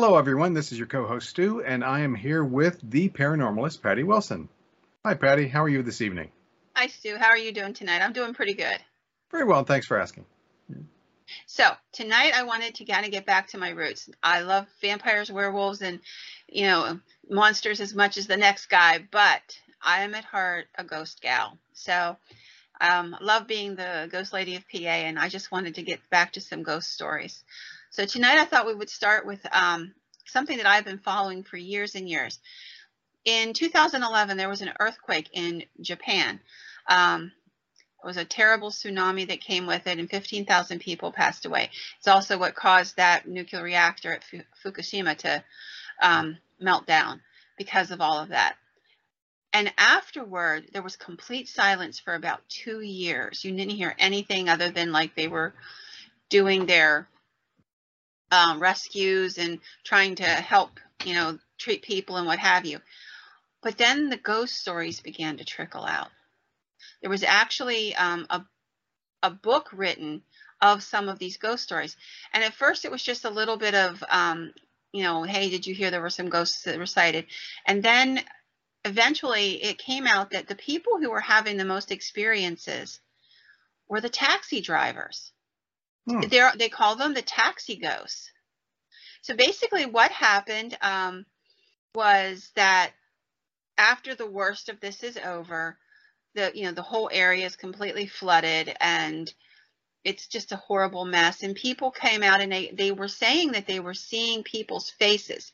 Hello, everyone. This is your co-host, Stu, and I am here with the paranormalist, Patty Wilson. Hi, Patty. How are you this evening? Hi, Stu. How are you doing tonight? I'm doing pretty good. Very well. Thanks for asking. So tonight I wanted to kind of get back to my roots. I love vampires, werewolves, and, monsters as much as the next guy, but I am at heart a ghost gal. So love being the ghost lady of PA, and I just wanted to get back to some ghost stories. So tonight I thought we would start with something that I've been following for years and years. In 2011, there was an earthquake in Japan. It was a terrible tsunami that came with it, and 15,000 people passed away. It's also what caused that nuclear reactor at Fukushima to melt down because of all of that. And afterward, there was complete silence for about 2 years. You didn't hear anything other than like they were doing their rescues and trying to help, treat people and what have you. But then the ghost stories began to trickle out. There was actually a book written of some of these ghost stories. And at first it was just a little bit of, hey, did you hear there were some ghosts that were sighted? And then eventually it came out that the people who were having the most experiences were the taxi drivers. They call them the taxi ghosts. So basically what happened was that after the worst of this is over, the whole area is completely flooded and it's just a horrible mess. And people came out and they were saying that they were seeing people's faces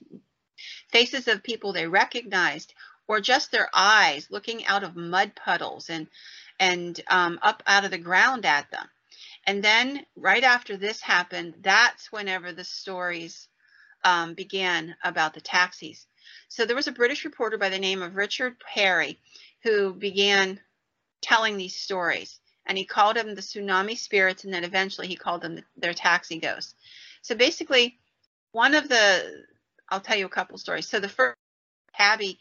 of people they recognized, or just their eyes looking out of mud puddles and up out of the ground at them. And then right after this happened, that's whenever the stories began about the taxis. So there was a British reporter by the name of Richard Parry who began telling these stories, and he called them the tsunami spirits, and then eventually he called them their taxi ghosts. So basically, I'll tell you a couple stories. So the first, Tabby,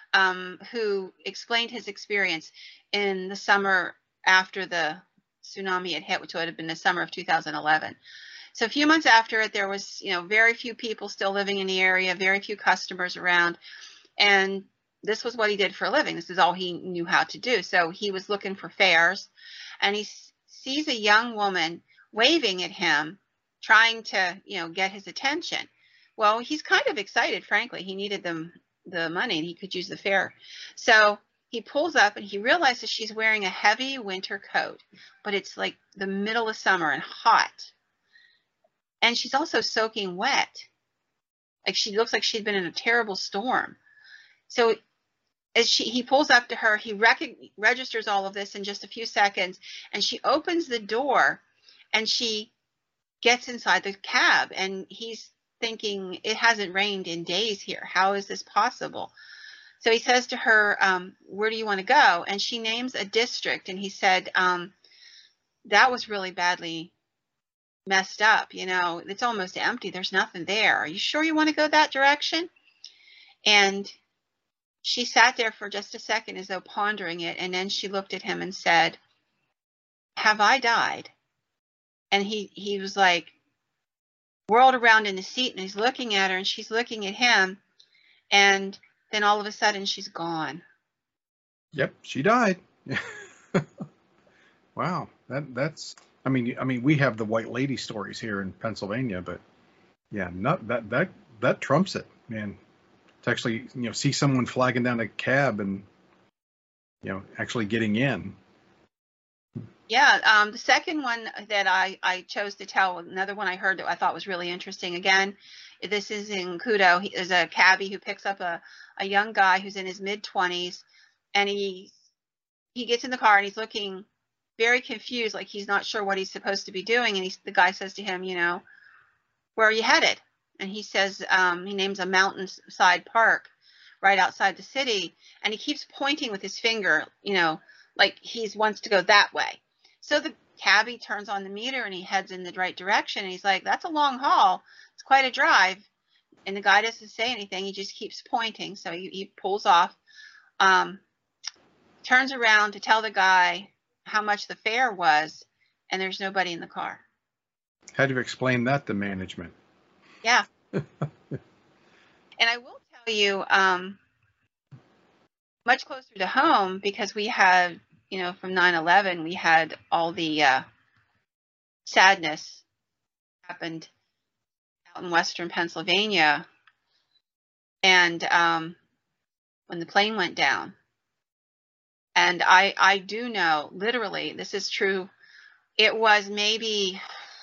who explained his experience in the summer after the tsunami had hit, which would have been the summer of 2011. So a few months after it, there was, very few people still living in the area, very few customers around. And this was what he did for a living. This is all he knew how to do. So he was looking for fares, and he sees a young woman waving at him, trying to, get his attention. Well, he's kind of excited, frankly. He needed the money and he could use the fare. So he pulls up and he realizes she's wearing a heavy winter coat, but it's like the middle of summer and hot. And she's also soaking wet. Like she looks like she'd been in a terrible storm. So as he pulls up to her, he registers all of this in just a few seconds, and she opens the door and she gets inside the cab, and he's thinking, it hasn't rained in days here. How is this possible? So he says to her, where do you want to go? And she names a district, and he said, that was really badly messed up. It's almost empty. There's nothing there. Are you sure you want to go that direction? And she sat there for just a second as though pondering it, and then she looked at him and said, have I died? And he was like whirled around in the seat, and he's looking at her and she's looking at him, and then all of a sudden she's gone. Yep, she died. Wow, that's I mean we have the white lady stories here in Pennsylvania, but yeah, not that trumps it, man. To actually, see someone flagging down a cab and, actually getting in. Yeah, the second one that I chose to tell, another one I heard that I thought was really interesting. Again, this is in Kudo. There's a cabbie who picks up a young guy who's in his mid-20s, and he gets in the car and he's looking very confused, like he's not sure what he's supposed to be doing. And the guy says to him, where are you headed? And he says, he names a mountainside park right outside the city, and he keeps pointing with his finger, like he wants to go that way. So the cabbie turns on the meter and he heads in the right direction, and he's like, that's a long haul. It's quite a drive. And the guy doesn't say anything. He just keeps pointing. So he pulls off, turns around to tell the guy how much the fare was, and there's nobody in the car. How do you explain that to management? Yeah. And I will tell you, much closer to home, because we had, from 9/11, we had all the sadness happened out in western Pennsylvania, and when the plane went down. And I do know, literally, this is true, it was maybe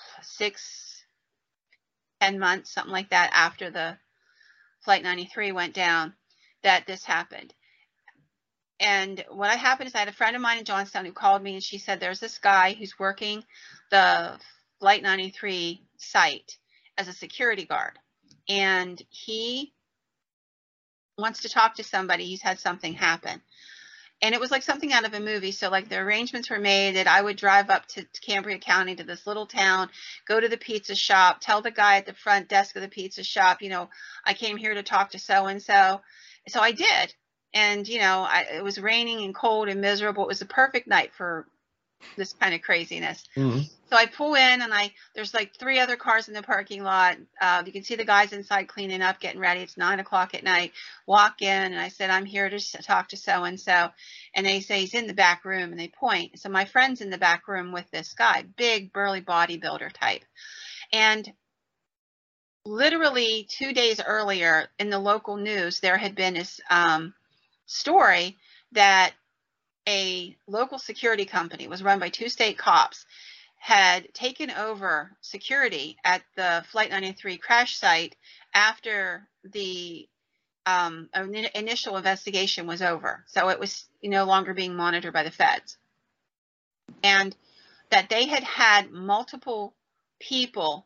6-10 months, something like that, after the Flight 93 went down, that this happened. And what happened is I had a friend of mine in Johnstown who called me, and she said there's this guy who's working the Flight 93 site as a security guard, and he wants to talk to somebody. He's had something happen. And it was like something out of a movie. So like the arrangements were made that I would drive up to Cambria County, to this little town, go to the pizza shop, tell the guy at the front desk of the pizza shop, I came here to talk to so-and-so. So I did. And, it was raining and cold and miserable. It was a perfect night for this kind of craziness. Mm-hmm. So I pull in, and there's like 3 other cars in the parking lot. You can see the guys inside cleaning up, getting ready. It's 9 o'clock at night. Walk in, and I said, I'm here to talk to so-and-so. And they say he's in the back room, and they point. So my friend's in the back room with this guy, big, burly bodybuilder type. And literally 2 days earlier in the local news, there had been this story that a local security company, was run by 2 state cops, had taken over security at the Flight 93 crash site after the initial investigation was over. So it was no longer being monitored by the feds. And that they had multiple people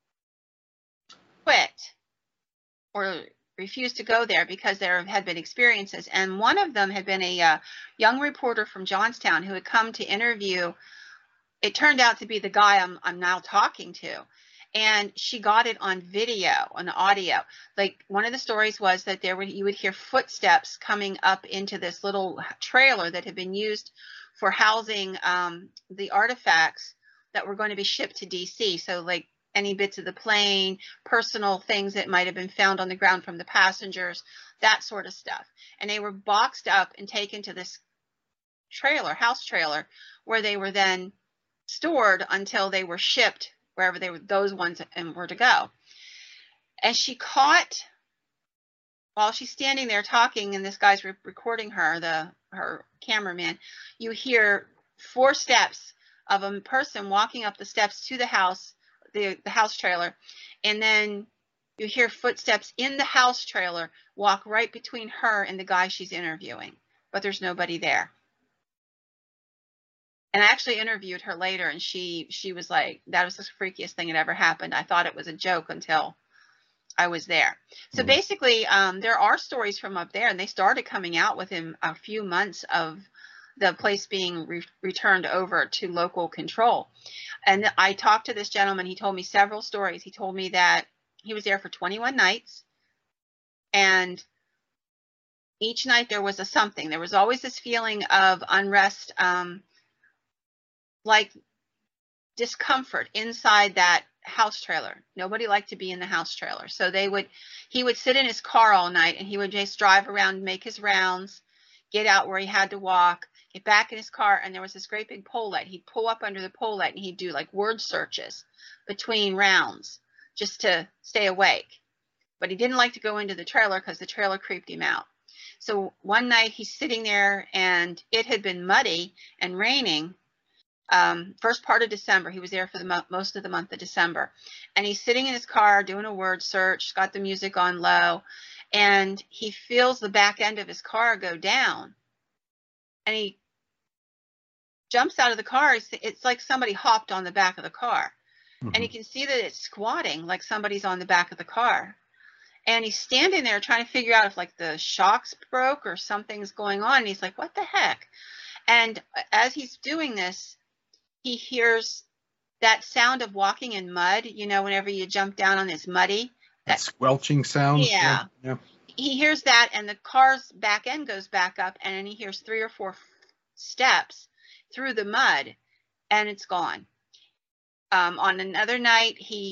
quit or refused to go there because there had been experiences. And one of them had been a young reporter from Johnstown who had come to interview. It turned out to be the guy I'm now talking to. And she got it on video, on audio. Like, one of the stories was that you would hear footsteps coming up into this little trailer that had been used for housing the artifacts that were going to be shipped to DC. So like any bits of the plane, personal things that might have been found on the ground from the passengers, that sort of stuff. And they were boxed up and taken to this trailer, house trailer, where they were then stored until they were shipped wherever those ones were to go. And she caught, while she's standing there talking and this guy's recording her, her cameraman, you hear 4 steps of a person walking up the steps to the house, the house trailer, and then you hear footsteps in the house trailer walk right between her and the guy she's interviewing, but there's nobody there. And I actually interviewed her later, and she was like, that was the freakiest thing that ever happened. I thought it was a joke until I was there. So basically, there are stories from up there, and they started coming out within a few months of the place being returned over to local control. And I talked to this gentleman. He told me several stories. He told me that he was there for 21 nights, and each night there was a something. There was always this feeling of unrest, like discomfort inside that house trailer. Nobody liked to be in the house trailer. So he would sit in his car all night, and he would just drive around, make his rounds, get out where he had to walk, get back in his car, and there was this great big pole light. He'd pull up under the pole light, and he'd do like word searches between rounds just to stay awake. But he didn't like to go into the trailer because the trailer creeped him out. So one night he's sitting there, and it had been muddy and raining. First part of December, he was there for most of the month of December, and he's sitting in his car doing a word search, got the music on low, and he feels the back end of his car go down, and he jumps out of the car. It's like somebody hopped on the back of the car, and you can see that it's squatting like somebody's on the back of the car, and he's standing there trying to figure out if like the shocks broke or something's going on, and he's like, what the heck? And as he's doing this, he hears that sound of walking in mud, whenever you jump down on this muddy. That squelching sound. Yeah. He hears that, and the car's back end goes back up, and then he hears 3 or 4 steps through the mud, and it's gone. On another night, he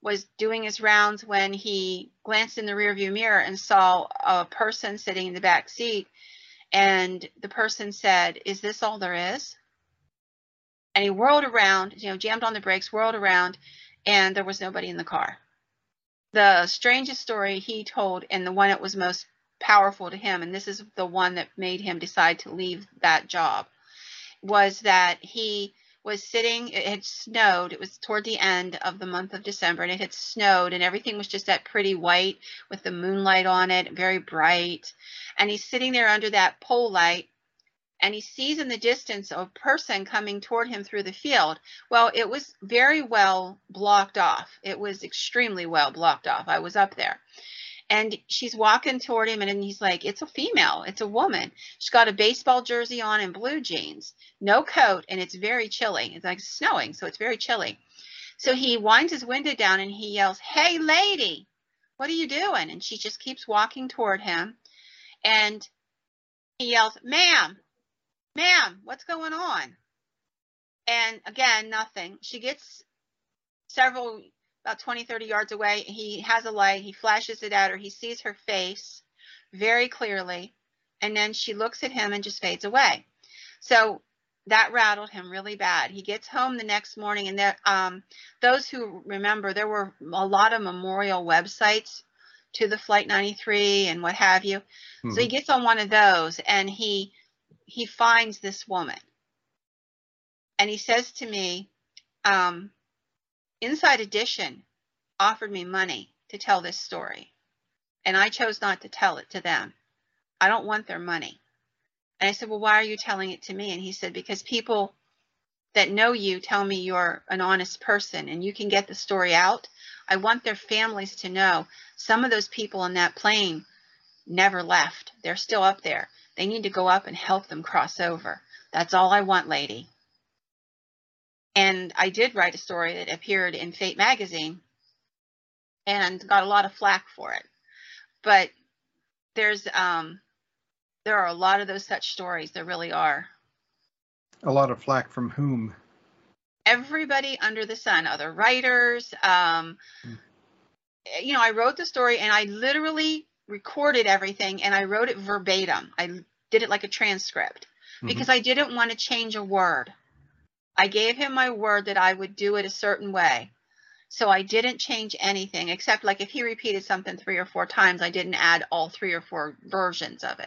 was doing his rounds when he glanced in the rearview mirror and saw a person sitting in the back seat. And the person said, "Is this all there is?" And he whirled around, jammed on the brakes, whirled around, and there was nobody in the car. The strangest story he told, and the one that was most powerful to him, and this is the one that made him decide to leave that job, was that he was sitting, it had snowed, it was toward the end of the month of December, and it had snowed, and everything was just that pretty white with the moonlight on it, very bright. And he's sitting there under that pole light, and he sees in the distance a person coming toward him through the field. Well, it was very well blocked off. It was extremely well blocked off. I was up there. And she's walking toward him, and he's like, "It's a female. It's a woman. She's got a baseball jersey on and blue jeans, no coat, and it's very chilly. It's like snowing, so it's very chilly." So he winds his window down, and he yells, "Hey, lady, what are you doing?" And she just keeps walking toward him. And he yells, "Ma'am, what's going on?" And again, nothing. She gets about 20, 30 yards away. He has a light. He flashes it at her. He sees her face very clearly. And then she looks at him and just fades away. So that rattled him really bad. He gets home the next morning, and those who remember, there were a lot of memorial websites to the Flight 93 and what have you. Mm-hmm. So he gets on one of those, and he finds this woman. And he says to me, Inside Edition offered me money to tell this story, and I chose not to tell it to them. I don't want their money. And I said, "Well, why are you telling it to me?" And he said, "Because people that know you tell me you're an honest person and you can get the story out. I want their families to know some of those people on that plane never left. They're still up there. They need to go up and help them cross over. That's all I want, lady." And I did write a story that appeared in Fate magazine and got a lot of flack for it. But there are a lot of those such stories. There really are. A lot of flack from whom? Everybody under the sun, other writers. I wrote the story, and I literally recorded everything, and I wrote it verbatim. I did it like a transcript because I didn't want to change a word. I gave him my word that I would do it a certain way. So I didn't change anything, except like if he repeated something 3 or 4 times, I didn't add all 3 or 4 versions of it,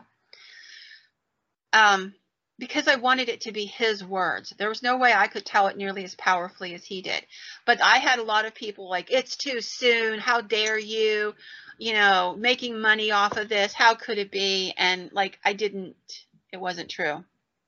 because I wanted it to be his words. There was no way I could tell it nearly as powerfully as he did. But I had a lot of people like, "It's too soon. How dare you, making money off of this. How could it be?" And it wasn't true.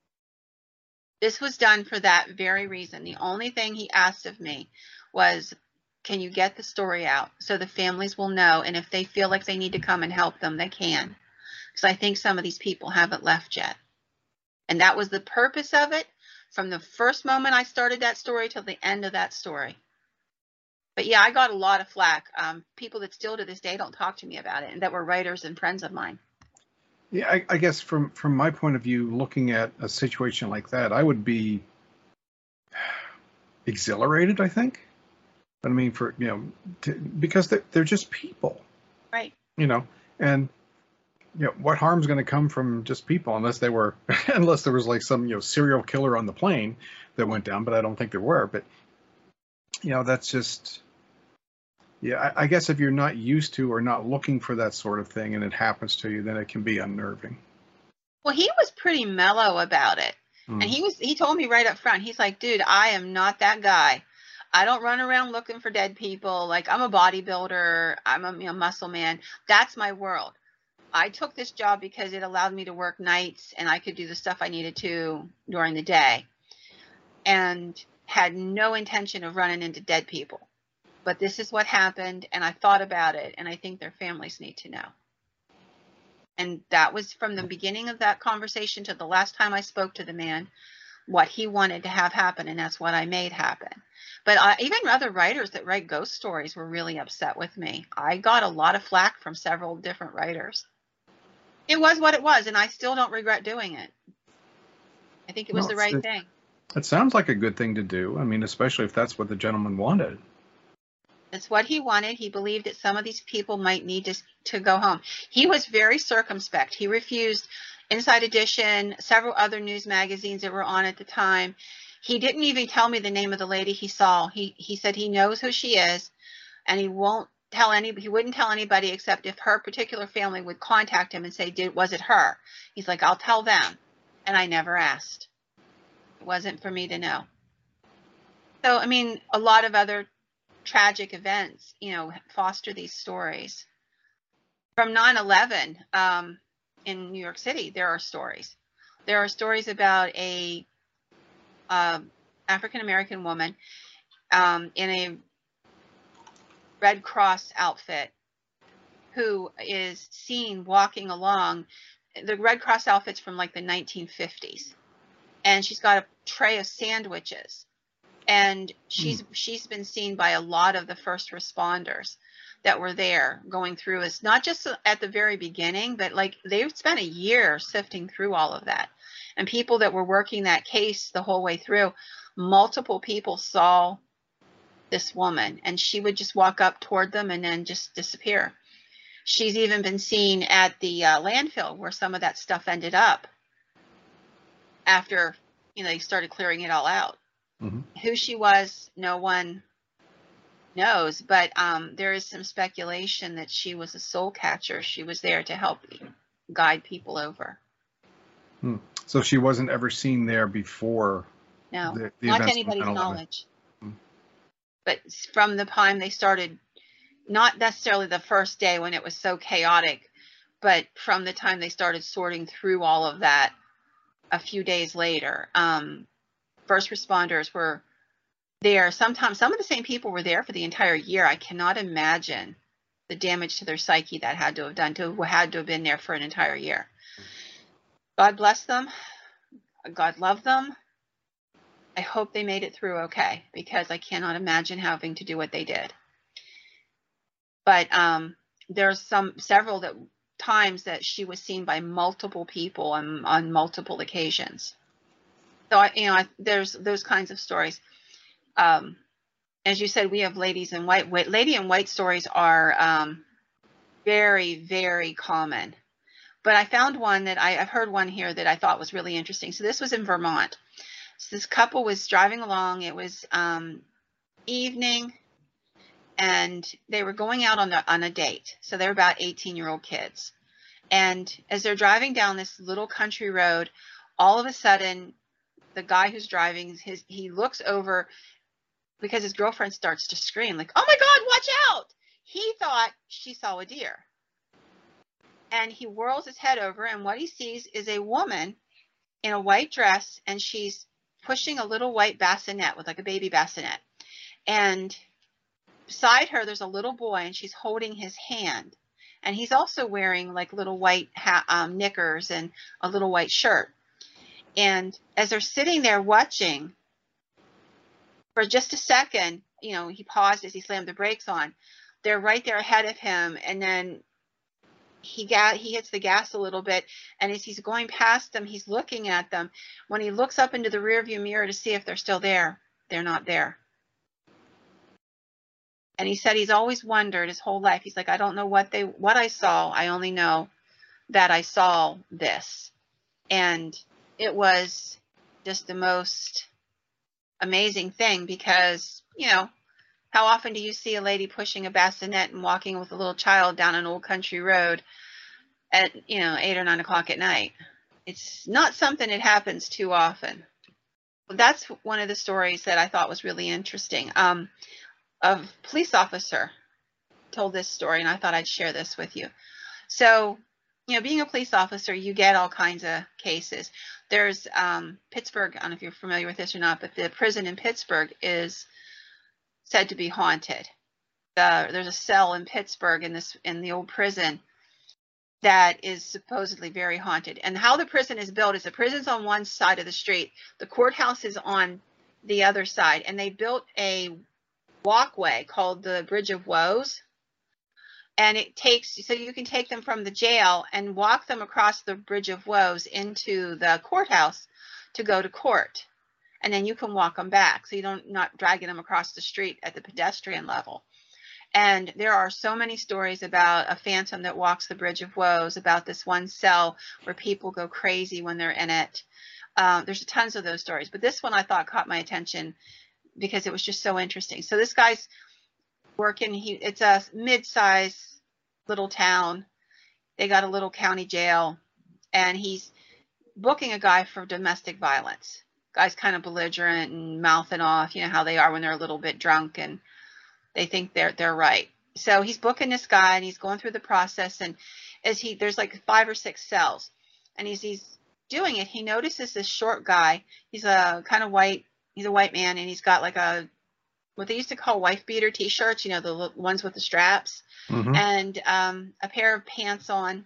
This was done for that very reason. The only thing he asked of me was, "Can you get the story out so the families will know, and if they feel like they need to come and help them, they can." Because I think some of these people haven't left yet. And that was the purpose of it from the first moment I started that story till the end of that story. But yeah, I got a lot of flack. People that still to this day don't talk to me about it, and that were writers and friends of mine. Yeah, I guess from my point of view, looking at a situation like that, I would be exhilarated, I think. But I mean, because they're just people, right? And what harm's going to come from just people unless there was like some serial killer on the plane that went down, but I don't think there were. But that's just. Yeah, I guess if you're not used to or not looking for that sort of thing and it happens to you, then it can be unnerving. Well, he was pretty mellow about it. And he told me right up front, he's like, "Dude, I am not that guy. I don't run around looking for dead people. Like, I'm a bodybuilder. I'm a muscle man. That's my world. I took this job because it allowed me to work nights and I could do the stuff I needed to during the day, and had no intention of running into dead people. But this is what happened, and I thought about it, and I think their families need to know." And that was from the beginning of that conversation to the last time I spoke to the man, what he wanted to have happen, and that's what I made happen. But even other writers that write ghost stories were really upset with me. I got a lot of flack from several different writers. It was what it was, and I still don't regret doing it. I think it was the right thing. It sounds like a good thing to do. I mean, especially if that's what the gentleman wanted. It's what he wanted. He believed that some of these people might need to go home. He was very circumspect. He refused Inside Edition, several other news magazines that were on at the time. He didn't even tell me the name of the lady he saw. He said he knows who she is, and he wouldn't tell anybody except if her particular family would contact him and say, was it her? He's like, I'll tell them. And I never asked. It wasn't for me to know. So, I mean, a lot of other tragic events, foster these stories. From 9/11 in New York City, there are stories. There are stories about a African-American woman in a Red Cross outfit who is seen walking along. The Red Cross outfit's from like the 1950s, and she's got a tray of sandwiches, and she's been seen by a lot of the first responders that were there going through. It's not just at the very beginning, but like they've spent a year sifting through all of that, and people that were working that case the whole way through, multiple people saw this woman, and she would just walk up toward them and then just disappear. She's even been seen at the landfill where some of that stuff ended up after they started clearing it all out. Mm-hmm. Who she was, no one knows, but there is some speculation that she was a soul catcher. She was there to help guide people over. So she wasn't ever seen there before? No, the not to events anybody's of 9/11. knowledge. But from the time they started, not necessarily the first day when it was so chaotic, but from the time they started sorting through all of that a few days later, first responders were there. Sometimes some of the same people were there for the entire year. I cannot imagine the damage to their psyche that had to have been there for an entire year. God bless them. God love them. I hope they made it through okay, because I cannot imagine having to do what they did. But there's several times that she was seen by multiple people on multiple occasions. So there's those kinds of stories. As you said, we have ladies in white. Lady in white stories are very, very common. But I found one that I've heard one here that I thought was really interesting. So this was in Vermont. So this couple was driving along. It was evening, and they were going out on a date. So they're about 18-year-old kids. And as they're driving down this little country road, all of a sudden, the guy who's driving, he looks over because his girlfriend starts to scream, like, "Oh my God, watch out!" He thought she saw a deer. And he whirls his head over, and what he sees is a woman in a white dress, and she's pushing a little white bassinet with like a baby bassinet. And beside her, there's a little boy, and she's holding his hand. And he's also wearing like little white knickers and a little white shirt. And as they're sitting there watching, for just a second, he paused as he slammed the brakes on. They're right there ahead of him, and then he hits the gas a little bit, and as he's going past them, he's looking at them. When he looks up into the rearview mirror to see if they're still there, they're not there. And he said he's always wondered his whole life. He's like, I don't know what I saw. I only know that I saw this. And it was just the most amazing thing, because, how often do you see a lady pushing a bassinet and walking with a little child down an old country road at, 8 or 9 o'clock at night? It's not something that happens too often. That's one of the stories that I thought was really interesting. A police officer told this story, and I thought I'd share this with you. So, being a police officer, you get all kinds of cases. There's Pittsburgh, I don't know if you're familiar with this or not, but the prison in Pittsburgh is said to be haunted. There's a cell in Pittsburgh in the old prison that is supposedly very haunted. And how the prison is built is the prison's on one side of the street, the courthouse is on the other side, and they built a walkway called the Bridge of Woes. And so you can take them from the jail and walk them across the Bridge of Woes into the courthouse to go to court. And then you can walk them back, so you not dragging them across the street at the pedestrian level. And there are so many stories about a phantom that walks the Bridge of Woes, about this one cell where people go crazy when they're in it. There's tons of those stories, but this one I thought caught my attention because it was just so interesting. So this guy's working. It's a mid-sized little town. They got a little county jail, and he's booking a guy for domestic violence. Guy's kind of belligerent and mouthing off, you know how they are when they're a little bit drunk and they think they're right. So he's booking this guy, and he's going through the process, and there's like 5 or 6 cells, and he's doing it, he notices this short guy. He's a kind of white. He's a white man, and he's got like what they used to call wife beater t-shirts, you know, the ones with the straps, and a pair of pants on,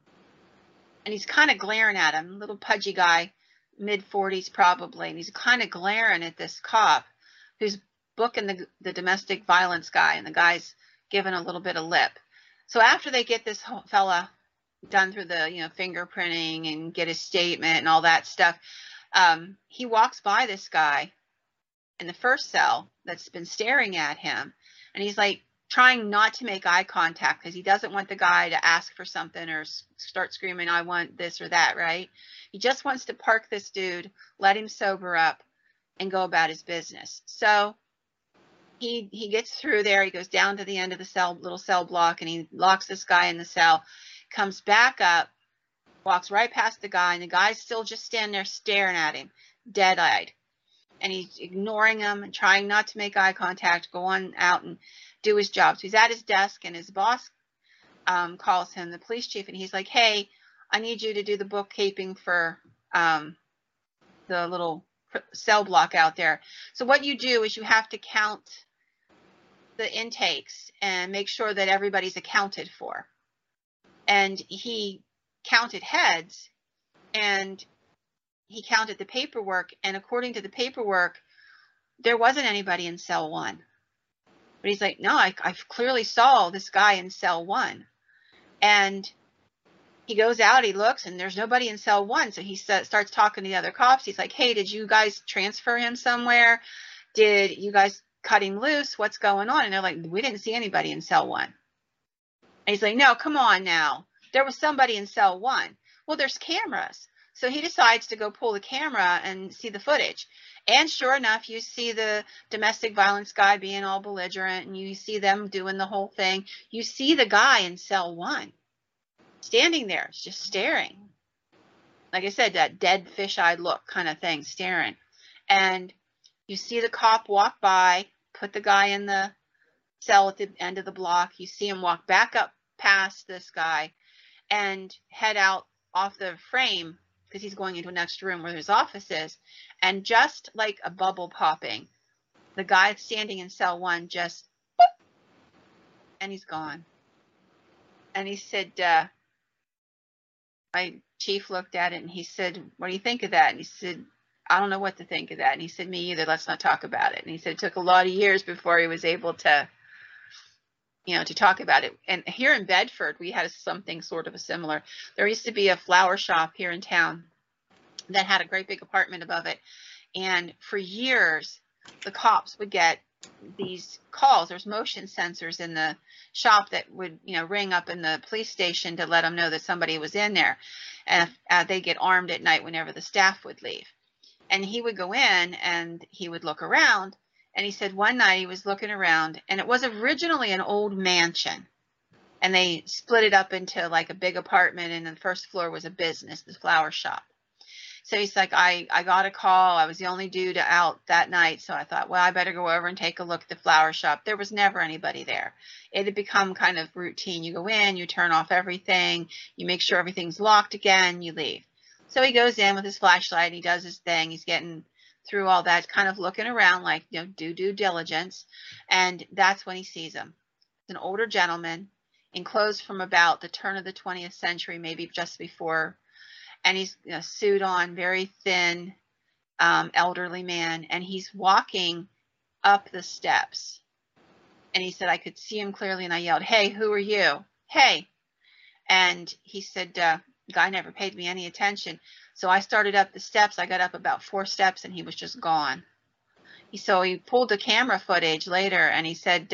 and he's kind of glaring at him. Little pudgy guy, mid-40s probably, and he's kind of glaring at this cop who's booking the domestic violence guy, and the guy's giving a little bit of lip. So after they get this fella done through the, you know, fingerprinting and get his statement and all that stuff, he walks by this guy in the first cell that's been staring at him, and he's like trying not to make eye contact because he doesn't want the guy to ask for something or start screaming, I want this or that, right? He just wants to park this dude, let him sober up, and go about his business. So he gets through there. He goes down to the end of the little cell block, and he locks this guy in the cell, comes back up, walks right past the guy, and the guy's still just standing there staring at him, dead-eyed. And he's ignoring him and trying not to make eye contact, go on out and do his job. So he's at his desk, and his boss calls him, the police chief, and he's like, hey, I need you to do the bookkeeping for the little cell block out there. So what you do is you have to count the intakes and make sure that everybody's accounted for. And he counted heads, and he counted the paperwork, and according to the paperwork, there wasn't anybody in cell 1. But he's like, no, I clearly saw this guy in cell 1. And he goes out, he looks, and there's nobody in cell 1. So he starts talking to the other cops. He's like, hey, did you guys transfer him somewhere? Did you guys cut him loose? What's going on? And they're like, we didn't see anybody in cell 1. And he's like, no, come on now. There was somebody in cell 1. Well, there's cameras. So he decides to go pull the camera and see the footage. And sure enough, you see the domestic violence guy being all belligerent, and you see them doing the whole thing. You see the guy in cell 1 standing there, just staring. Like I said, that dead fish-eyed look kind of thing, staring. And you see the cop walk by, put the guy in the cell at the end of the block. You see him walk back up past this guy and head out off the frame because he's going into a next room where his office is. And just like a bubble popping, the guy standing in cell 1 just, whoop, and he's gone. And he said, my chief looked at it, and he said, what do you think of that? And he said, I don't know what to think of that. And he said, me either. Let's not talk about it. And he said it took a lot of years before he was able to, you know, to talk about it. And here in Bedford, we had something sort of a similar. There used to be a flower shop here in town that had a great big apartment above it. And for years, the cops would get these calls. There's motion sensors in the shop that would, you know, ring up in the police station to let them know that somebody was in there. And they get armed at night whenever the staff would leave. And he would go in and he would look around. And he said one night he was looking around, and it was originally an old mansion. And they split it up into like a big apartment, and the first floor was a business, the flower shop. So he's like, I got a call. I was the only dude out that night. So I thought, well, I better go over and take a look at the flower shop. There was never anybody there. It had become kind of routine. You go in, you turn off everything, you make sure everything's locked again, you leave. So he goes in with his flashlight, and he does his thing. He's getting through all that, kind of looking around like, you know, do due diligence. And that's when he sees him. It's an older gentleman in clothes from about the turn of the 20th century, maybe just before. And he's, you know, suit on, very thin, elderly man. And he's walking up the steps. And he said, I could see him clearly. And I yelled, hey, who are you? Hey. And he said, guy never paid me any attention. So I started up the steps. I got up about 4 steps, and he was just gone. So he pulled the camera footage later, and he said,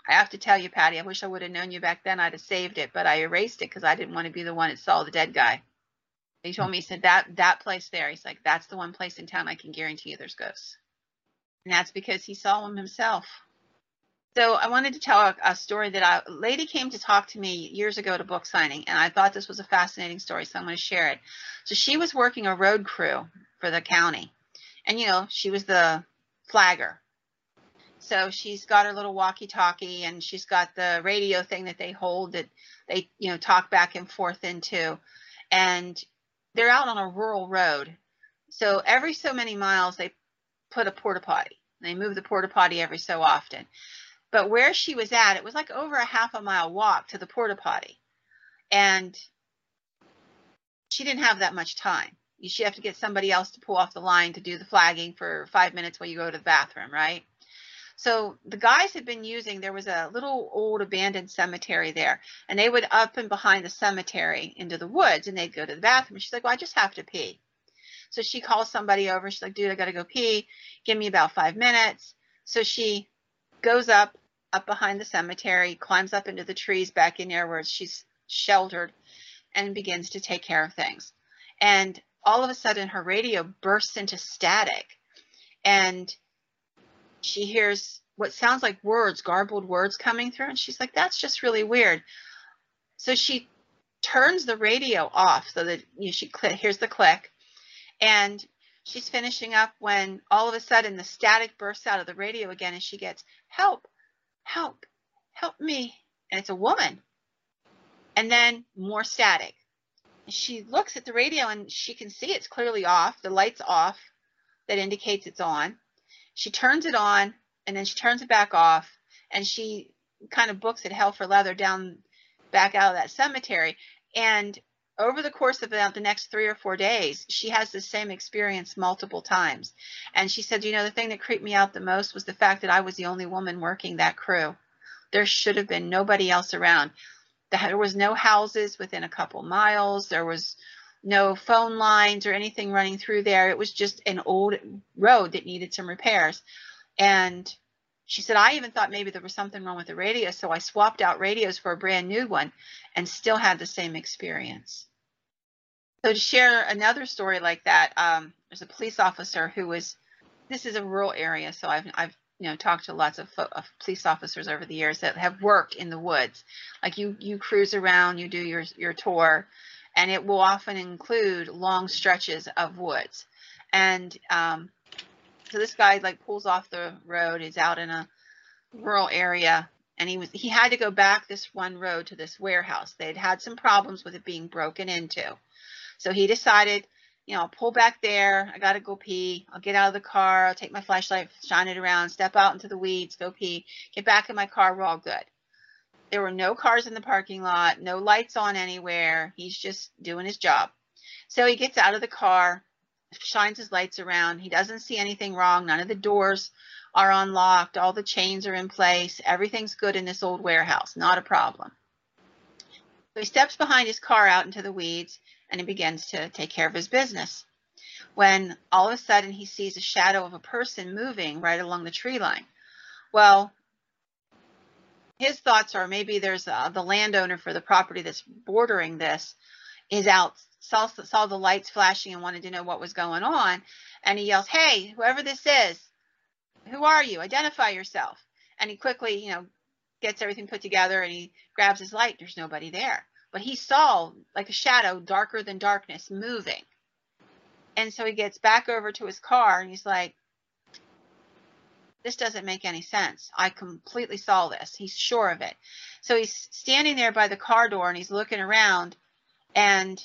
I have to tell you, Patty, I wish I would have known you back then. I'd have saved it, but I erased it because I didn't want to be the one that saw the dead guy. He told me, he said, that place there, he's like, that's the one place in town I can guarantee you there's ghosts. And that's because he saw them himself. So I wanted to tell a story that a lady came to talk to me years ago at a book signing, and I thought this was a fascinating story, so I'm going to share it. So she was working a road crew for the county, and, you know, she was the flagger. So she's got her little walkie-talkie, and she's got the radio thing that they hold that they, you know, talk back and forth into. And they're out on a rural road. So every so many miles, they put a porta potty. They move the porta potty every so often. But where she was at, it was like over a half a mile walk to the porta potty. And she didn't have that much time. You have to get somebody else to pull off the line to do the flagging for 5 minutes while you go to the bathroom, right? So the guys had been using, there was a little old abandoned cemetery there, and they would up and behind the cemetery into the woods, and they'd go to the bathroom. She's like, well, I just have to pee. So she calls somebody over. She's like, dude, I got to go pee. Give me about 5 minutes. So she goes up behind the cemetery, climbs up into the trees back in there where she's sheltered, and begins to take care of things. And all of a sudden, her radio bursts into static, and she hears what sounds like words, garbled words coming through. And she's like, that's just really weird. So she turns the radio off so that she hears the click. And she's finishing up when all of a sudden the static bursts out of the radio again. And she gets, help, help, help me. And it's a woman. And then more static. And she looks at the radio and she can see it's clearly off. The light's off. That indicates it's on. She turns it on, and then she turns it back off, and she kind of books it hell for leather down back out of that cemetery. And over the course of about the next 3 or 4 days, she has the same experience multiple times. And she said, you know, the thing that creeped me out the most was the fact that I was the only woman working that crew. There should have been nobody else around. There was no houses within a couple miles. There was no phone lines or anything running through there. It was just an old road that needed some repairs. And she said, I even thought maybe there was something wrong with the radio, so I swapped out radios for a brand new one and still had the same experience. So to share another story like that, there's a police officer who was, this is a rural area, so I've you know, talked to lots of police officers over the years that have worked in the woods. Like you cruise around, you do your tour, and it will often include long stretches of woods. And so this guy like pulls off the road. He's out in a rural area, and he had to go back this one road to this warehouse. They'd had some problems with it being broken into. So he decided, you know, I'll pull back there. I got to go pee. I'll get out of the car. I'll take my flashlight, shine it around, step out into the weeds, go pee, get back in my car. We're all good. There were no cars in the parking lot, no lights on anywhere. He's just doing his job. So he gets out of the car, shines his lights around. He doesn't see anything wrong. None of the doors are unlocked. All the chains are in place. Everything's good in this old warehouse. Not a problem. So he steps behind his car out into the weeds, and he begins to take care of his business. When all of a sudden he sees a shadow of a person moving right along the tree line. Well, his thoughts are maybe there's the landowner for the property that's bordering this is out, saw the lights flashing and wanted to know what was going on. And he yells, hey, whoever this is, who are you? Identify yourself. And he quickly, you know, gets everything put together, and he grabs his light. There's nobody there. But he saw like a shadow darker than darkness moving. And so he gets back over to his car, and he's like, this doesn't make any sense. I completely saw this. He's sure of it. So he's standing there by the car door, and he's looking around, and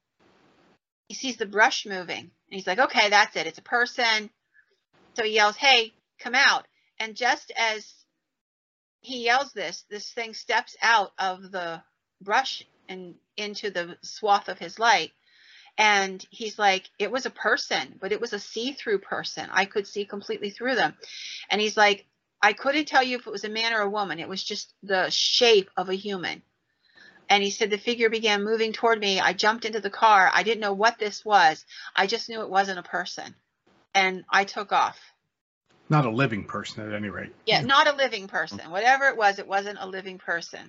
he sees the brush moving. And he's like, okay, that's it. It's a person. So he yells, hey, come out. And just as he yells this thing steps out of the brush and into the swath of his light. And he's like, it was a person, but it was a see-through person. I could see completely through them. And he's like, I couldn't tell you if it was a man or a woman. It was just the shape of a human. And he said the figure began moving toward me. I jumped into the car. I didn't know what this was. I just knew it wasn't a person. And I took off. Not a living person at any rate. Yeah, not a living person. Whatever it wasn't a living person.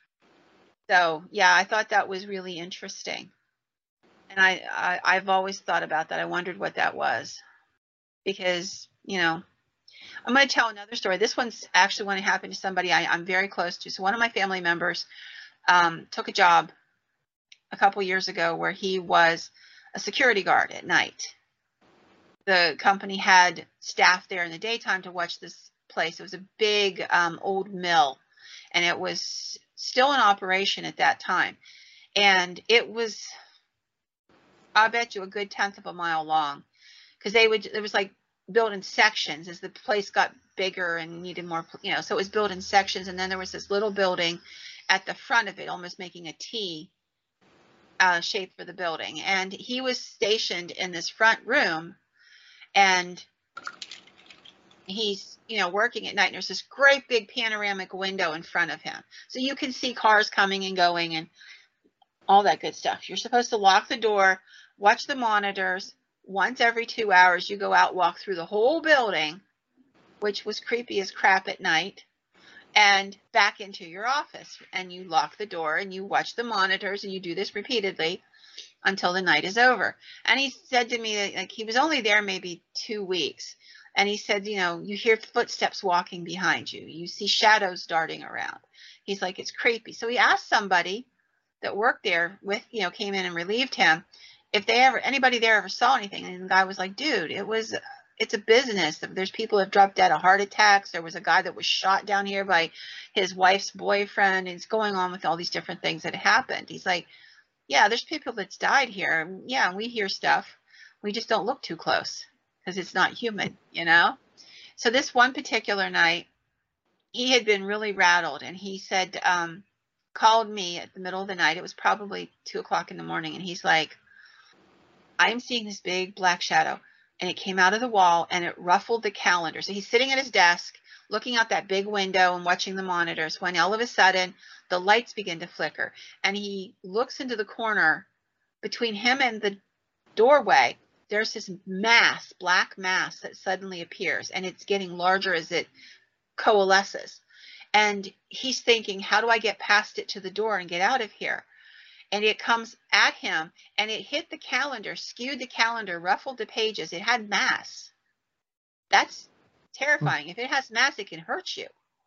So yeah, I thought that was really interesting. And I've always thought about that. I wondered what that was. Because, you know, I'm going to tell another story. This one's actually when it happened to somebody I'm very close to. So one of my family members took a job a couple years ago where he was a security guard at night. The company had staff there in the daytime to watch this place. It was a big old mill, and it was still in operation at that time. And it was, I bet you, a good 1/10 of a mile long, because it was like built in sections as the place got bigger and needed more, you know, so it was built in sections. And then there was this little building at the front of it, almost making a T shape for the building. And he was stationed in this front room, and he's, you know, working at night. And there's this great big panoramic window in front of him, so you can see cars coming and going and all that good stuff. You're supposed to lock the door, watch the monitors. Once every 2 hours, you go out, walk through the whole building, which was creepy as crap at night, and back into your office. And you lock the door and you watch the monitors, and you do this repeatedly until the night is over. And he said to me that, like, he was only there maybe 2 weeks. And he said, you know, you hear footsteps walking behind you. You see shadows darting around. He's like, it's creepy. So he asked somebody that worked there with, you know, came in and relieved him, if anybody there ever saw anything. And the guy was like, dude, it's a business. There's people that have dropped dead of heart attacks. There was a guy that was shot down here by his wife's boyfriend. And it's going on with all these different things that happened. He's like, yeah, there's people that's died here. Yeah, we hear stuff. We just don't look too close because it's not human, you know? So this one particular night, he had been really rattled, and he said, called me at the middle of the night. It was probably 2 o'clock in the morning. And he's like, I'm seeing this big black shadow, and it came out of the wall and it ruffled the calendar. So he's sitting at his desk looking out that big window and watching the monitors, when all of a sudden the lights begin to flicker, and he looks into the corner between him and the doorway. There's this mass, black mass, that suddenly appears, and it's getting larger as it coalesces. And he's thinking, how do I get past it to the door and get out of here? And it comes at him, and it hit the calendar, skewed the calendar, ruffled the pages. It had mass. That's terrifying. If it has mass, it can hurt you.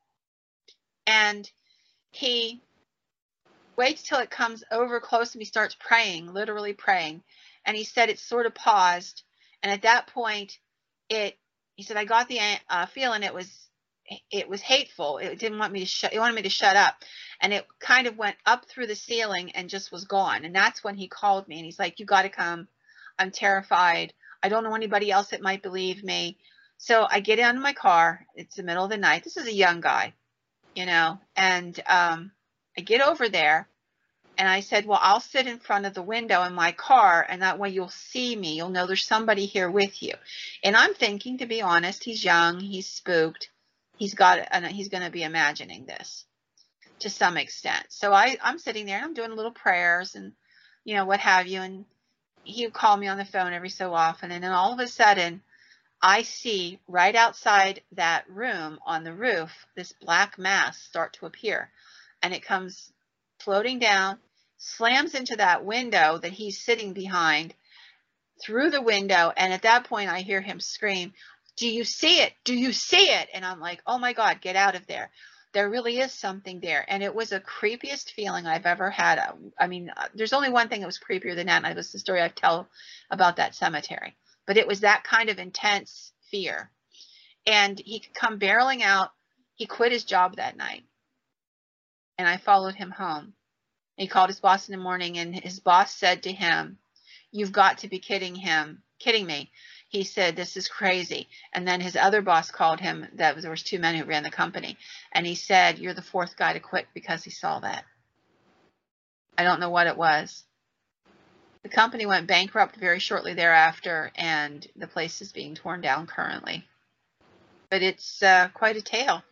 And he waits till it comes over close, and he starts praying, literally praying. And he said it sort of paused. And at that point, he said, I got the feeling it was hateful. It didn't want me to it wanted me to shut up. And it kind of went up through the ceiling and just was gone. And that's when he called me, and he's like, you got to come. I'm terrified. I don't know anybody else that might believe me. So I get into my car. It's the middle of the night. This is a young guy, you know, and I get over there, and I said, well, I'll sit in front of the window in my car, and that way you'll see me. You'll know there's somebody here with you. And I'm thinking, to be honest, he's young. He's spooked. He's going to be imagining this to some extent. So I'm sitting there, and I'm doing little prayers and, you know, what have you. And he would call me on the phone every so often. And then all of a sudden, I see right outside that room on the roof, this black mass start to appear. And it comes floating down, slams into that window that he's sitting behind, through the window. And at that point, I hear him scream, do you see it? Do you see it? And I'm like, oh my God, get out of there. There really is something there. And it was the creepiest feeling I've ever had. I mean, there's only one thing that was creepier than that, and it was the story I tell about that cemetery. But it was that kind of intense fear. And he could come barreling out. He quit his job that night, and I followed him home. He called his boss in the morning, and his boss said to him, you've got to be kidding me. He said, this is crazy. And then his other boss called him. There was 2 men who ran the company. And he said, you're the 4th guy to quit because he saw that. I don't know what it was. The company went bankrupt very shortly thereafter, and the place is being torn down currently. But it's quite a tale.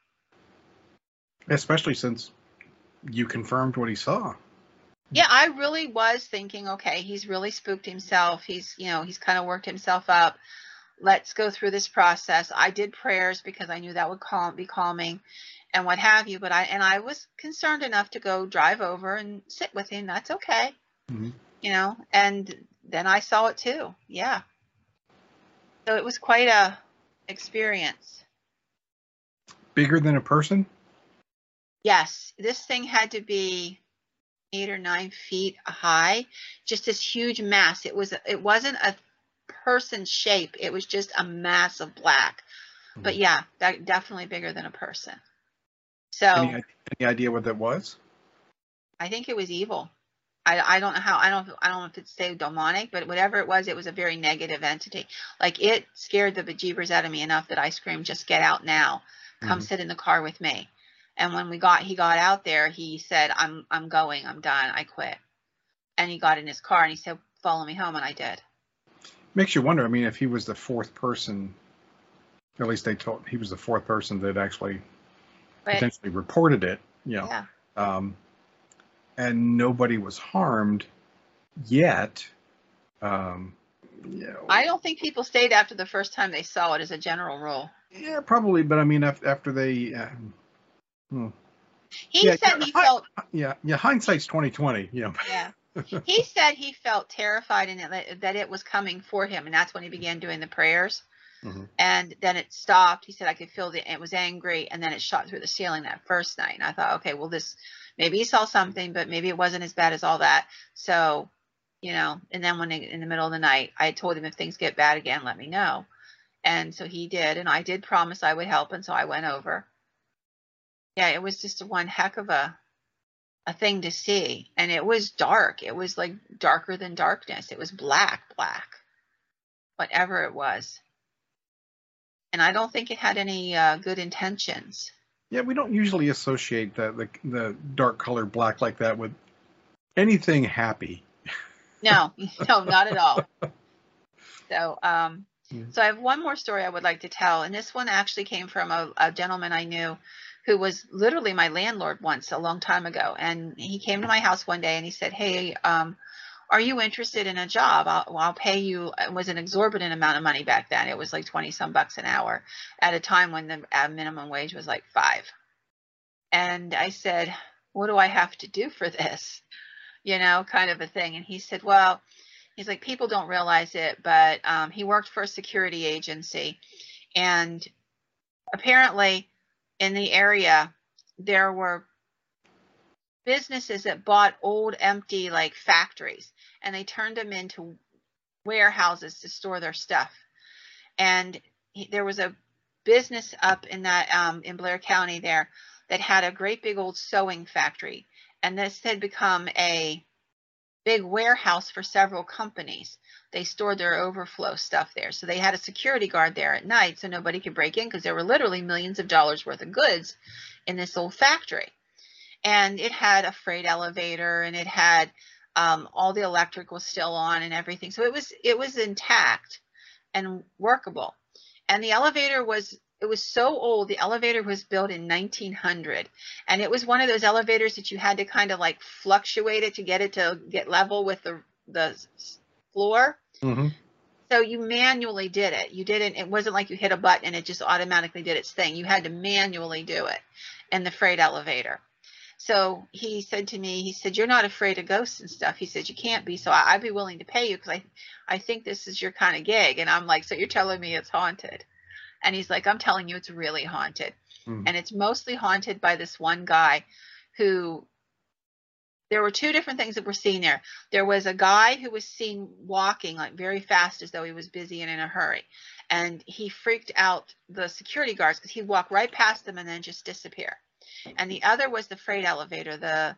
Especially since you confirmed what he saw. Yeah, I really was thinking, okay, he's really spooked himself. He's kind of worked himself up. let's go through this process. I did prayers because I knew that would be calming and what have you. But I was concerned enough to go drive over and sit with him. That's okay. Mm-hmm. You know, and then I saw it too. Yeah. So it was quite a experience. Bigger than a person? Yes. This thing had to be 8 or 9 feet high, just this huge mass. It wasn't a person shape. It was just a mass of black. Mm-hmm. But yeah, that definitely bigger than a person. So any idea what that was? I think it was evil. I don't know how. I don't know if it's say demonic, but whatever it was a very negative entity. Like, it scared the bejeebers out of me enough that I screamed, "Just get out now! Come sit in the car with me." And when he got out there, he said, I'm going. I'm done. I quit." And he got in his car and he said, "Follow me home," and I did. Makes you wonder. I mean, if he was the fourth person, at least they told he was the fourth person that actually potentially reported it. You know. Yeah. And nobody was harmed yet. You know, I don't think people stayed after the first time they saw it, as a general rule. Yeah, probably, but I mean, after they. He said he felt. Yeah. Hindsight's 20/20. You know. Yeah. He said he felt terrified and that it was coming for him, and that's when he began doing the prayers. Mm-hmm. And then it stopped. He said, "I could feel it was angry," and then it shot through the ceiling that first night. And I thought, okay, well, maybe he saw something, but maybe it wasn't as bad as all that. So, you know, and then in the middle of the night, I told him, if things get bad again, let me know. And so he did, and I did promise I would help, and so I went over. Yeah, it was just one heck of a thing to see. And it was dark. It was like darker than darkness. It was black, whatever it was. And I don't think it had any good intentions. Yeah, we don't usually associate the dark color black like that with anything happy. No, not at all. So, so I have one more story I would like to tell, and this one actually came from a gentleman I knew who was literally my landlord once, a long time ago. And he came to my house one day and he said, "Hey, are you interested in a job? I'll pay you." It was an exorbitant amount of money back then. It was like 20 some bucks an hour at a time when the minimum wage was like $5. And I said, "What do I have to do for this?" You know, kind of a thing. And he said, well, he's like, people don't realize it, but he worked for a security agency. And apparently in the area, there were businesses that bought old, empty, like, factories, and they turned them into warehouses to store their stuff. And there was a business up in that in Blair County there that had a great big old sewing factory. And this had become a big warehouse for several companies. They stored their overflow stuff there. So they had a security guard there at night so nobody could break in, because there were literally millions of dollars worth of goods in this old factory. And it had a freight elevator, and it had all the electric was still on and everything. So it was intact and workable. And the elevator was so old. The elevator was built in 1900, and it was one of those elevators that you had to kind of like fluctuate it to get level with the floor. Mm-hmm. So you manually did it. It wasn't like you hit a button and it just automatically did its thing. You had to manually do it in the freight elevator. So he said to me, he said, "You're not afraid of ghosts and stuff." He said, "You can't be. So I'd be willing to pay you, because I think this is your kind of gig." And I'm like, "So you're telling me it's haunted?" And he's like, "I'm telling you, it's really haunted." And it's mostly haunted by this one guy who, there were two different things that were seen there. There was a guy who was seen walking like very fast, as though he was busy and in a hurry. And he freaked out the security guards, because he'd walk right past them and then just disappear. And the other was the freight elevator,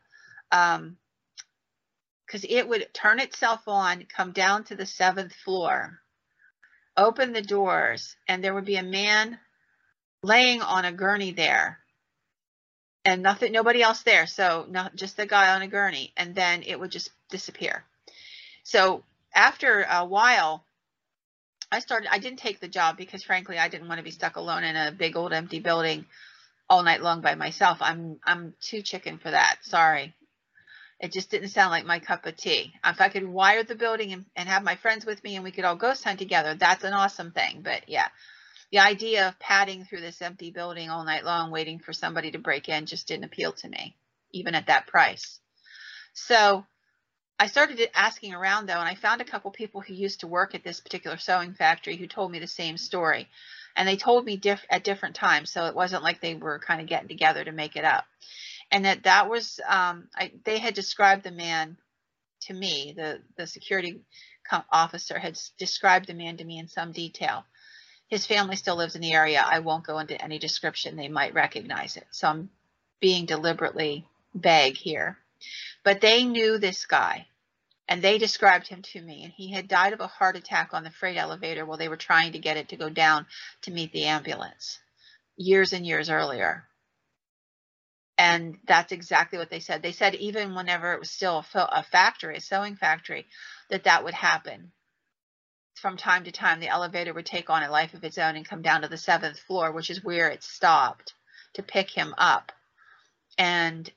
because it would turn itself on, come down to the 7th floor, open the doors, and there would be a man laying on a gurney there, and nobody else there. So not just the guy on a gurney, and then it would just disappear. So after a while, I didn't take the job, because frankly, I didn't want to be stuck alone in a big old empty building all night long by myself. I'm too chicken for that. Sorry. It just didn't sound like my cup of tea. If I could wire the building and have my friends with me and we could all ghost hunt together, that's an awesome thing. But yeah, the idea of padding through this empty building all night long waiting for somebody to break in just didn't appeal to me, even at that price. So I started asking around, though, and I found a couple people who used to work at this particular sewing factory who told me the same story. And they told me at different times, so it wasn't like they were kind of getting together to make it up. And that was, they had described the man to me, the security officer had described the man to me in some detail. His family still lives in the area. I won't go into any description. They might recognize it. So I'm being deliberately vague here. But they knew this guy, and they described him to me. And he had died of a heart attack on the freight elevator while they were trying to get it to go down to meet the ambulance years and years earlier. And that's exactly what they said. They said even whenever it was still a factory, a sewing factory, that would happen. From time to time, the elevator would take on a life of its own and come down to the 7th floor, which is where it stopped to pick him up. And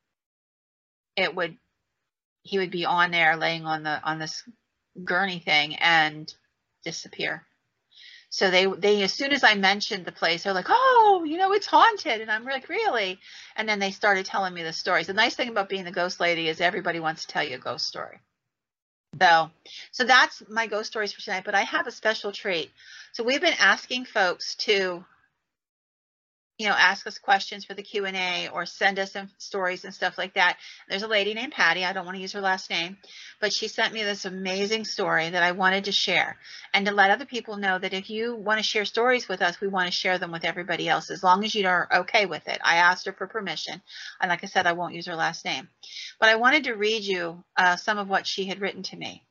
he would be on there laying on this gurney thing and disappear. So they as soon as I mentioned the place, they're like, oh, it's haunted. And I'm like, really? And then they started telling me the stories. The nice thing about being the ghost lady is everybody wants to tell you a ghost story. So that's my ghost stories for tonight, but I have a special treat. So we've been asking folks to, ask us questions for the Q&A or send us some stories and stuff like that. There's a lady named Patty. I don't want to use her last name, but she sent me this amazing story that I wanted to share and to let other people know that if you want to share stories with us, we want to share them with everybody else, as long as you are okay with it. I asked her for permission. And like I said, I won't use her last name, but I wanted to read you some of what she had written to me.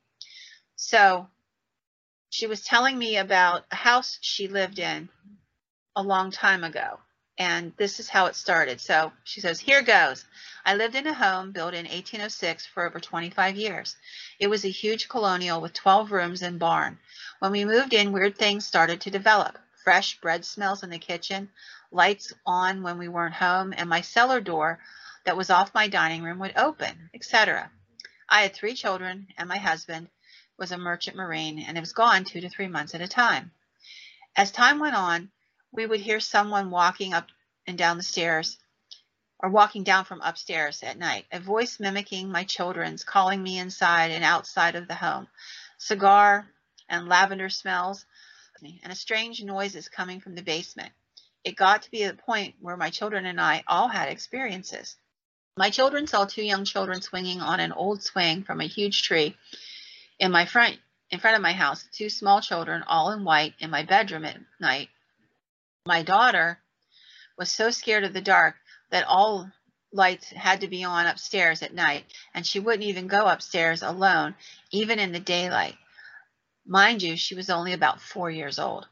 So she was telling me about a house she lived in a long time ago. And this is how it started. So she says, here goes. I lived in a home built in 1806 for over 25 years. It was a huge colonial with 12 rooms and barn. When we moved in, weird things started to develop. Fresh bread smells in the kitchen, lights on when we weren't home, and my cellar door that was off my dining room would open, etc. I had 3 children, and my husband was a merchant marine, and it was gone 2 to 3 months at a time. As time went on, we would hear someone walking up and down the stairs, or walking down from upstairs at night, a voice mimicking my children's, calling me inside and outside of the home. Cigar and lavender smells, and a strange noises coming from the basement. It got to be a point where my children and I all had experiences. My children saw 2 young children swinging on an old swing from a huge tree in front of my house. 2 small children, all in white, in my bedroom at night. My daughter was so scared of the dark that all lights had to be on upstairs at night, and she wouldn't even go upstairs alone, even in the daylight. Mind you, she was only about 4 years old.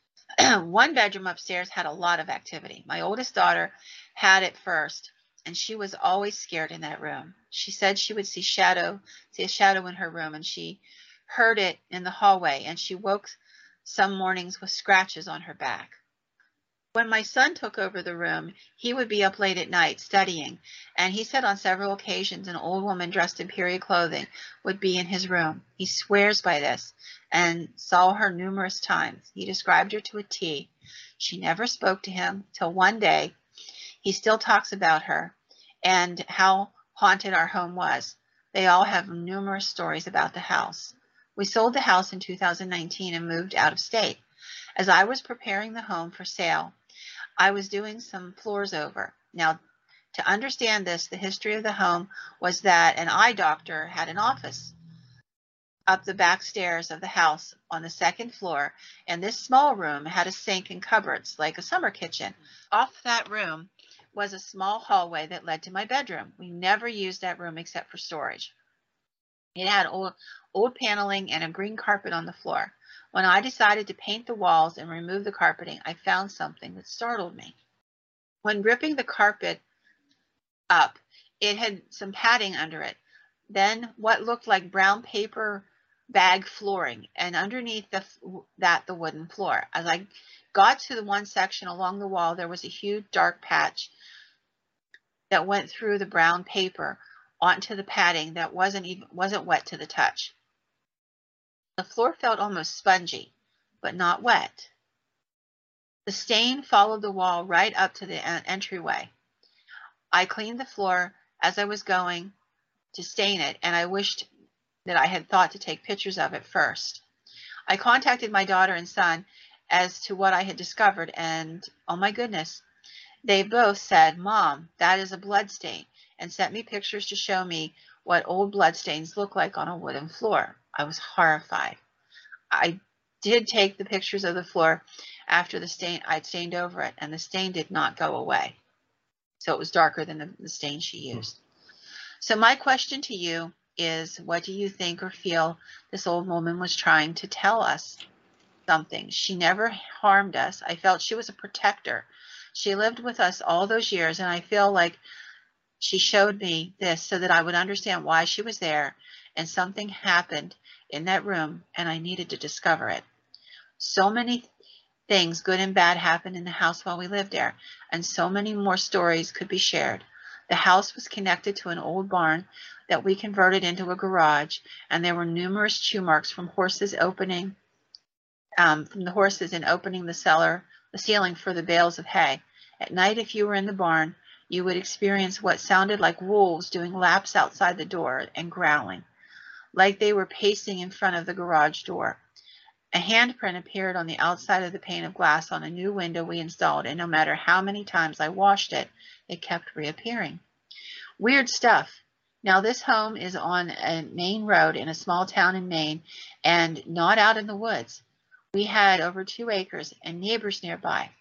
One bedroom upstairs had a lot of activity. My oldest daughter had it first, and she was always scared in that room. She said she would see a shadow in her room, and she heard it in the hallway, and she woke some mornings with scratches on her back. When my son took over the room, he would be up late at night studying, and he said on several occasions an old woman dressed in period clothing would be in his room. He swears by this and saw her numerous times. He described her to a T. She never spoke to him till one day. He still talks about her and how haunted our home was. They all have numerous stories about the house. We sold the house in 2019 and moved out of state. As I was preparing the home for sale, I was doing some floors over. Now, to understand this, the history of the home was that an eye doctor had an office up the back stairs of the house on the 2nd floor, and this small room had a sink and cupboards like a summer kitchen. Off that room was a small hallway that led to my bedroom. We never used that room except for storage. It had old paneling and a green carpet on the floor. When I decided to paint the walls and remove the carpeting, I found something that startled me. When ripping the carpet up, it had some padding under it, then what looked like brown paper bag flooring, and underneath the wooden floor. As I got to the one section along the wall, there was a huge dark patch that went through the brown paper onto the padding that wasn't wet to the touch. The floor felt almost spongy, but not wet. The stain followed the wall right up to the entryway. I cleaned the floor as I was going to stain it, and I wished that I had thought to take pictures of it first. I contacted my daughter and son as to what I had discovered, and oh my goodness, they both said, "Mom, that is a blood stain," and sent me pictures to show me what old blood stains look like on a wooden floor. I was horrified. I did take the pictures of the floor after I'd stained over it, and the stain did not go away. So it was darker than the stain she used. So my question to you is, what do you think or feel this old woman was trying to tell us? Something. She never harmed us. I felt she was a protector. She lived with us all those years, and I feel like she showed me this so that I would understand why she was there, and something happened in that room, and I needed to discover it. So many things, good and bad, happened in the house while we lived there, and so many more stories could be shared. The house was connected to an old barn that we converted into a garage, and there were numerous chew marks from horses opening, from the horses in opening the ceiling for the bales of hay. At night, if you were in the barn, you would experience what sounded like wolves doing laps outside the door and growling, like they were pacing in front of the garage door. A handprint appeared on the outside of the pane of glass on a new window we installed, and no matter how many times I washed it, it kept reappearing. Weird stuff. Now, this home is on a main road in a small town in Maine and not out in the woods. We had over 2 acres and neighbors nearby.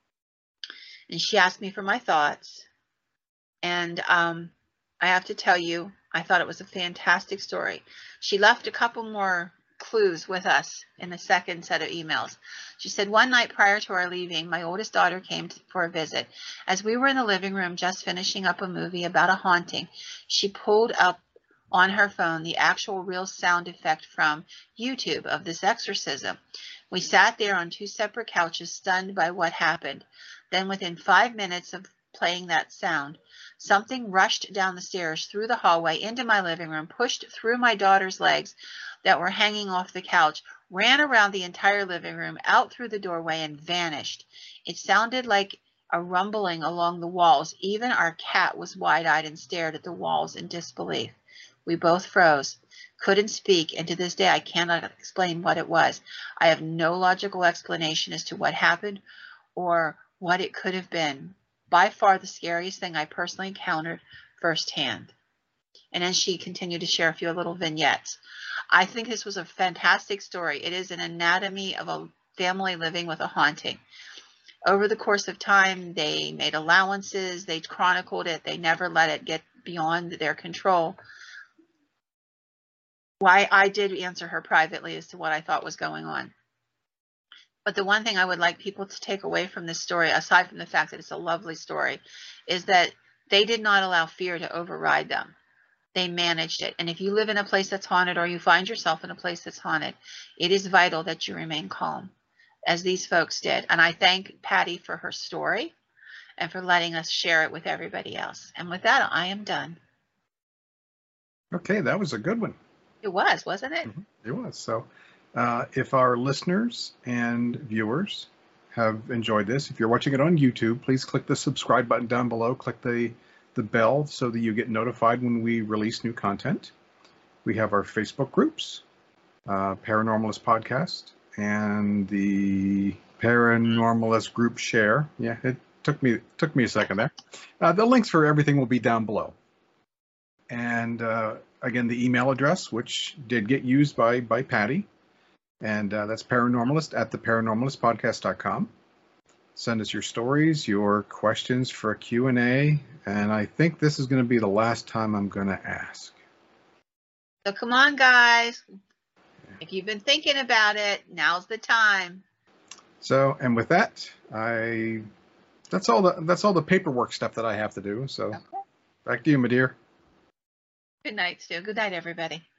And she asked me for my thoughts. And I have to tell you, I thought it was a fantastic story. She left a couple more clues with us in the second set of emails. She said, one night prior to our leaving, my oldest daughter came for a visit. As we were in the living room just finishing up a movie about a haunting, she pulled up on her phone the actual real sound effect from YouTube of this exorcism. We sat there on 2 separate couches, stunned by what happened. Then within 5 minutes of playing that sound, something rushed down the stairs, through the hallway, into my living room, pushed through my daughter's legs that were hanging off the couch, ran around the entire living room, out through the doorway, and vanished. It sounded like a rumbling along the walls. Even our cat was wide-eyed and stared at the walls in disbelief. We both froze, couldn't speak, and to this day I cannot explain what it was. I have no logical explanation as to what happened or what it could have been. By far the scariest thing I personally encountered firsthand. And then she continued to share a few little vignettes. I think this was a fantastic story. It is an anatomy of a family living with a haunting. Over the course of time, they made allowances, they chronicled it, they never let it get beyond their control. Why I did answer her privately as to what I thought was going on. But the one thing I would like people to take away from this story, aside from the fact that it's a lovely story, is that they did not allow fear to override them. They managed it. And if you live in a place that's haunted, or you find yourself in a place that's haunted, it is vital that you remain calm, as these folks did. And I thank Patty for her story and for letting us share it with everybody else. And with that, I am done. Okay, that was a good one. It was, wasn't it? It was. So if our listeners and viewers have enjoyed this, if you're watching it on YouTube, please click the subscribe button down below. Click the bell so that you get notified when we release new content. We have our Facebook groups, Paranormalist Podcast, and the Paranormalist Group Share. Yeah, it took me a second there. The links for everything will be down below. And again, the email address, which did get used by Patty, and that's paranormalist@theparanormalistpodcast.com. Send us your stories, your questions for a Q&A, and I think this is going to be the last time I'm going to ask. So come on, guys. If you've been thinking about it, now's the time. So, and with that, that's all the paperwork stuff that I have to do. So, okay. Back to you, my dear. Good night, Stu. Good night, everybody.